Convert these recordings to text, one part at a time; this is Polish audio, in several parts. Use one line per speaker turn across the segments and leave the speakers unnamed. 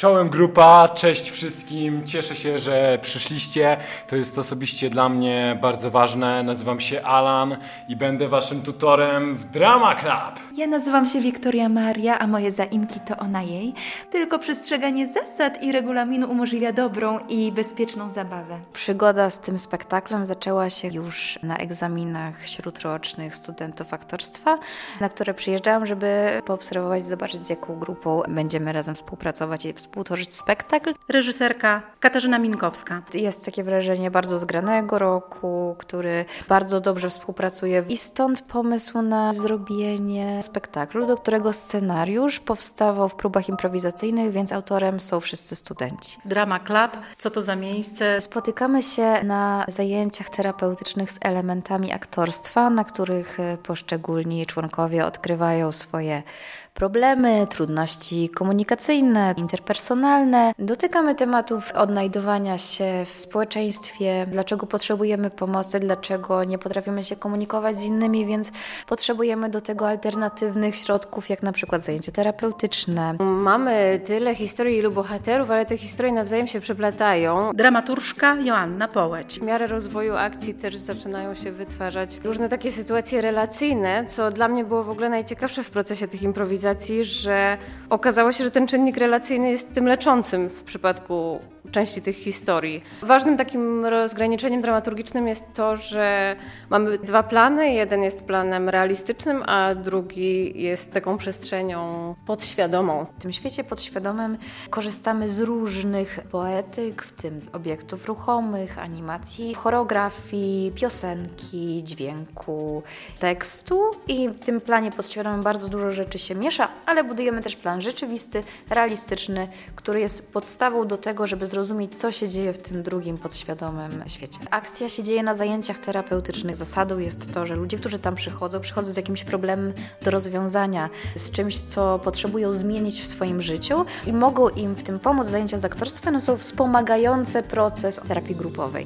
Czołem grupa, cześć wszystkim, cieszę się, że przyszliście. To jest osobiście dla mnie bardzo ważne. Nazywam się Alan i będę waszym tutorem w Drama Club.
Ja nazywam się Wiktoria Maria, a moje zaimki to ona jej. Tylko przestrzeganie zasad i regulaminu umożliwia dobrą i bezpieczną zabawę.
Przygoda z tym spektaklem zaczęła się już na egzaminach śródrocznych studentów aktorstwa, na które przyjeżdżałam, żeby poobserwować, zobaczyć z jaką grupą będziemy razem współpracować i współtworzyć spektakl.
Reżyserka Katarzyna Minkowska.
Jest takie wrażenie bardzo zgranego roku, który bardzo dobrze współpracuje i stąd pomysł na zrobienie spektaklu, do którego scenariusz powstawał w próbach improwizacyjnych, więc autorem są wszyscy studenci.
Drama Club. Co to za miejsce?
Spotykamy się na zajęciach terapeutycznych z elementami aktorstwa, na których poszczególni członkowie odkrywają swoje problemy, trudności komunikacyjne, interpersonalne. Dotykamy tematów odnajdowania się w społeczeństwie, dlaczego potrzebujemy pomocy, dlaczego nie potrafimy się komunikować z innymi, więc potrzebujemy do tego alternatywnych środków, jak na przykład zajęcia terapeutyczne.
Mamy tyle historii, ilu bohaterów, ale te historie nawzajem się przeplatają.
Dramaturżka Joanna Połeć.
W miarę rozwoju akcji też zaczynają się wytwarzać różne takie sytuacje relacyjne, co dla mnie było w ogóle najciekawsze w procesie tych improwizacji, że okazało się, że ten czynnik relacyjny jest tym leczącym w przypadku części tych historii. Ważnym takim rozgraniczeniem dramaturgicznym jest to, że mamy dwa plany. Jeden jest planem realistycznym, a drugi jest taką przestrzenią podświadomą.
W tym świecie podświadomym korzystamy z różnych poetyk, w tym obiektów ruchomych, animacji, choreografii, piosenki, dźwięku, tekstu i w tym planie podświadomym bardzo dużo rzeczy się miesza, ale budujemy też plan rzeczywisty, realistyczny, który jest podstawą do tego, żeby zrozumieć, co się dzieje w tym drugim podświadomym świecie. Akcja się dzieje na zajęciach terapeutycznych. Zasadą jest to, że ludzie, którzy tam przychodzą z jakimś problemem do rozwiązania, z czymś, co potrzebują zmienić w swoim życiu i mogą im w tym pomóc. Zajęcia z aktorstwa są wspomagające proces terapii grupowej.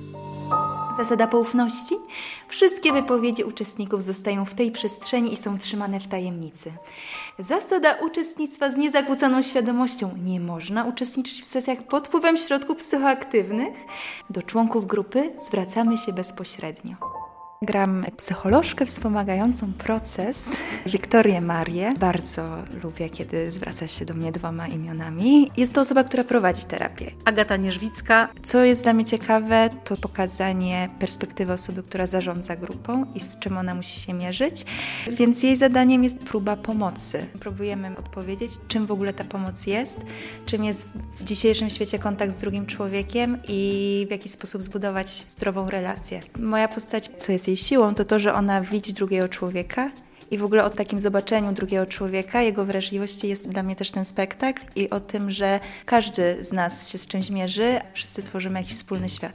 Zasada poufności? Wszystkie wypowiedzi uczestników zostają w tej przestrzeni i są trzymane w tajemnicy. Zasada uczestnictwa z niezakłóconą świadomością. Nie można uczestniczyć w sesjach pod wpływem środków psychoaktywnych. Do członków grupy zwracamy się bezpośrednio. Gram psycholożkę wspomagającą proces, Wiktorię Marię. Bardzo lubię, kiedy zwraca się do mnie dwoma imionami. Jest to osoba, która prowadzi terapię.
Agata Nierzwicka.
Co jest dla mnie ciekawe, to pokazanie perspektywy osoby, która zarządza grupą i z czym ona musi się mierzyć. Więc jej zadaniem jest próba pomocy. Próbujemy odpowiedzieć, czym w ogóle ta pomoc jest, czym jest w dzisiejszym świecie kontakt z drugim człowiekiem i w jaki sposób zbudować zdrową relację. Moja postać, co jest jej siłą, to to, że ona widzi drugiego człowieka i w ogóle o takim zobaczeniu drugiego człowieka, jego wrażliwości jest dla mnie też ten spektakl i o tym, że każdy z nas się z czymś mierzy, wszyscy tworzymy jakiś wspólny świat.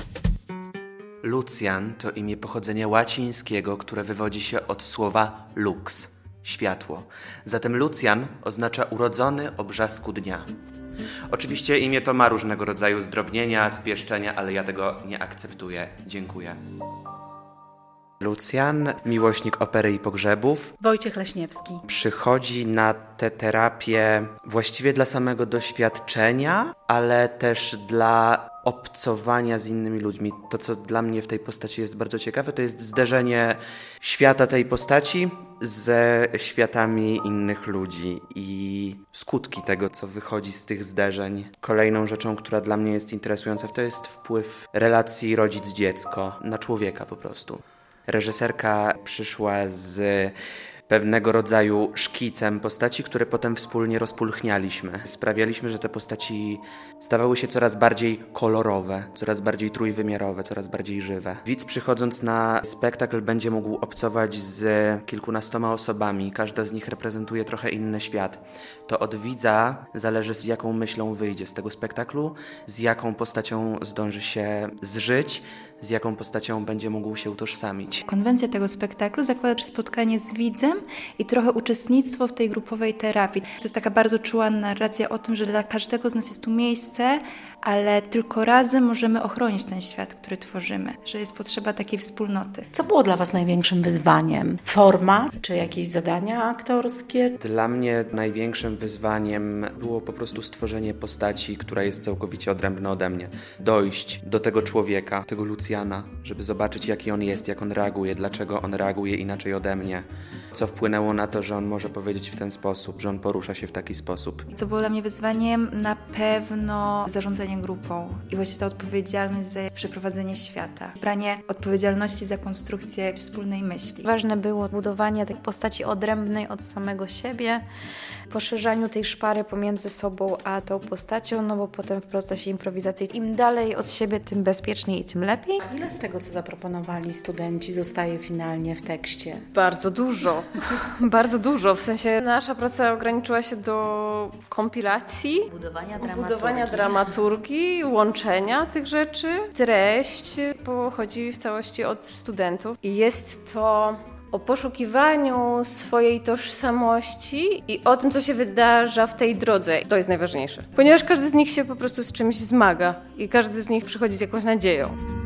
Lucjan to imię pochodzenia łacińskiego, które wywodzi się od słowa lux, światło. Zatem Lucjan oznacza urodzony o brzasku dnia. Oczywiście imię to ma różnego rodzaju zdrobnienia, spieszczenia, ale ja tego nie akceptuję. Dziękuję. Lucjan, miłośnik opery i pogrzebów.
Wojciech Leśniewski.
Przychodzi na tę terapię właściwie dla samego doświadczenia, ale też dla obcowania z innymi ludźmi. To, co dla mnie w tej postaci jest bardzo ciekawe, to jest zderzenie świata tej postaci ze światami innych ludzi i skutki tego, co wychodzi z tych zderzeń. Kolejną rzeczą, która dla mnie jest interesująca, to jest wpływ relacji rodzic-dziecko na człowieka po prostu. Reżyserka przyszła z pewnego rodzaju szkicem postaci, które potem wspólnie rozpulchnialiśmy. Sprawialiśmy, że te postaci stawały się coraz bardziej kolorowe, coraz bardziej trójwymiarowe, coraz bardziej żywe. Widz, przychodząc na spektakl, będzie mógł obcować z kilkunastoma osobami. Każda z nich reprezentuje trochę inny świat. To od widza zależy, z jaką myślą wyjdzie z tego spektaklu, z jaką postacią zdąży się zżyć, z jaką postacią będzie mógł się utożsamić.
Konwencja tego spektaklu zakłada spotkanie z widzem innym i trochę uczestnictwo w tej grupowej terapii. To jest taka bardzo czuła narracja o tym, że dla każdego z nas jest tu miejsce, ale tylko razem możemy ochronić ten świat, który tworzymy, że jest potrzeba takiej wspólnoty.
Co było dla Was największym wyzwaniem? Forma czy jakieś zadania aktorskie?
Dla mnie największym wyzwaniem było po prostu stworzenie postaci, która jest całkowicie odrębna ode mnie. Dojść do tego człowieka, tego Lucjana, żeby zobaczyć, jaki on jest, jak on reaguje, dlaczego on reaguje inaczej ode mnie. Co wpłynęło na to, że on może powiedzieć w ten sposób, że on porusza się w taki sposób.
Co było dla mnie wyzwaniem? Na pewno zarządzanie grupą i właśnie ta odpowiedzialność za przeprowadzenie świata. Branie odpowiedzialności za konstrukcję wspólnej myśli.
Ważne było budowanie tej postaci odrębnej od samego siebie, poszerzaniu tej szpary pomiędzy sobą a tą postacią, no bo potem w procesie improwizacji im dalej od siebie, tym bezpieczniej i tym lepiej.
A ile z tego, co zaproponowali studenci, zostaje finalnie w tekście?
Bardzo dużo. Bardzo dużo. W sensie nasza praca ograniczyła się do kompilacji, budowania dramaturgii, łączenia tych rzeczy. Treść pochodzi w całości od studentów i jest to o poszukiwaniu swojej tożsamości i o tym, co się wydarza w tej drodze. To jest najważniejsze. Ponieważ każdy z nich się po prostu z czymś zmaga i każdy z nich przychodzi z jakąś nadzieją.